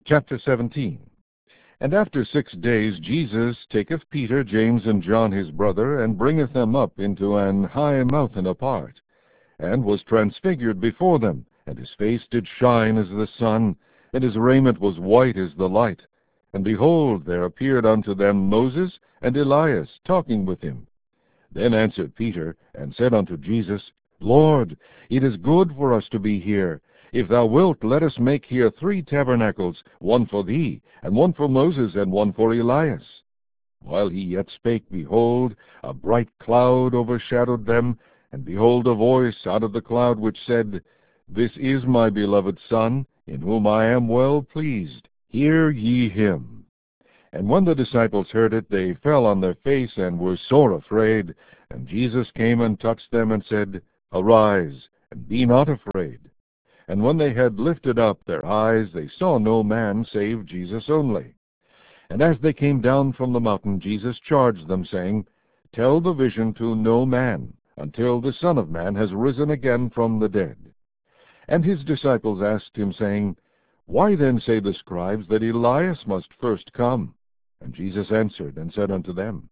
Chapter 17. And after 6 days Jesus taketh Peter, James, and John his brother, and bringeth them up into an high mountain apart, and was transfigured before them, and his face did shine as the sun, and his raiment was white as the light. And behold, there appeared unto them Moses and Elias, talking with him. Then answered Peter, and said unto Jesus, Lord, it is good for us to be here. If thou wilt, let us make here 3 tabernacles, one for thee, and one for Moses, and one for Elias. While he yet spake, behold, a bright cloud overshadowed them, and behold, a voice out of the cloud which said, This is my beloved Son, in whom I am well pleased. Hear ye him. And when the disciples heard it, they fell on their face, and were sore afraid. And Jesus came and touched them, and said, Arise, and be not afraid. And when they had lifted up their eyes, they saw no man save Jesus only. And as they came down from the mountain, Jesus charged them, saying, Tell the vision to no man, until the Son of Man has risen again from the dead. And his disciples asked him, saying, Why then say the scribes that Elias must first come? And Jesus answered and said unto them,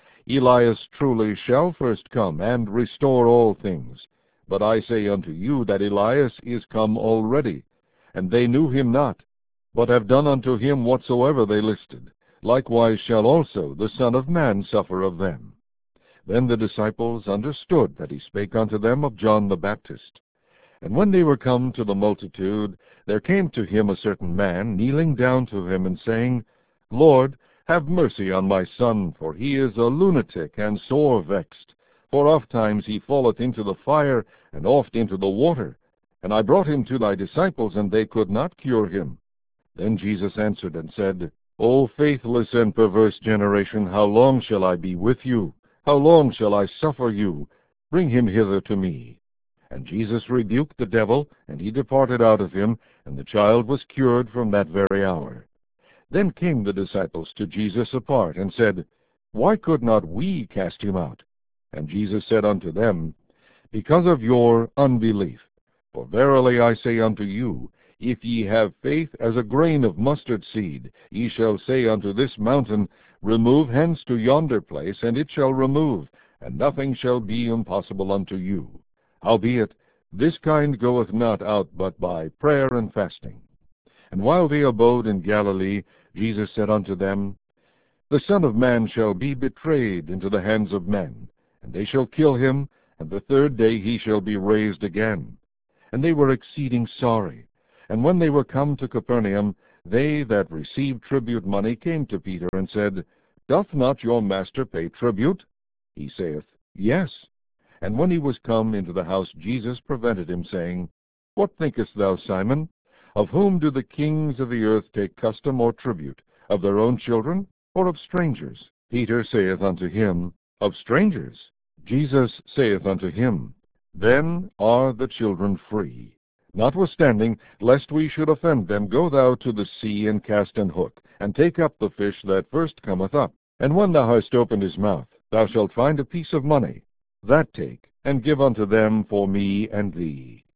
Elias truly shall first come, and restore all things. But I say unto you that Elias is come already, and they knew him not, but have done unto him whatsoever they listed. Likewise shall also the Son of Man suffer of them. Then the disciples understood that he spake unto them of John the Baptist. And when they were come to the multitude, there came to him a certain man, kneeling down to him, and saying, Lord, have mercy on my son, for he is a lunatic, and sore vexed. For ofttimes he falleth into the fire, and oft into the water. And I brought him to thy disciples, and they could not cure him. Then Jesus answered and said, O faithless and perverse generation, how long shall I be with you? How long shall I suffer you? Bring him hither to me. And Jesus rebuked the devil, and he departed out of him, and the child was cured from that very hour. Then came the disciples to Jesus apart, and said, Why could not we cast him out? And Jesus said unto them, Because of your unbelief. For verily I say unto you, if ye have faith as a grain of mustard seed, ye shall say unto this mountain, Remove hence to yonder place, and it shall remove, and nothing shall be impossible unto you. Howbeit, this kind goeth not out but by prayer and fasting. And while they abode in Galilee, Jesus said unto them, The Son of Man shall be betrayed into the hands of men, and they shall kill him, and the 3rd day he shall be raised again. And they were exceeding sorry. And when they were come to Capernaum, they that received tribute money came to Peter, and said, Doth not your master pay tribute? He saith, Yes. And when he was come into the house, Jesus prevented him, saying, What thinkest thou, Simon? Of whom do the kings of the earth take custom or tribute? Of their own children, or of strangers? Peter saith unto him, Of strangers. Jesus saith unto him, Then are the children free. Notwithstanding, lest we should offend them, go thou to the sea, and cast an hook, and take up the fish that first cometh up. And when thou hast opened his mouth, thou shalt find a piece of money. That take, and give unto them for me and thee.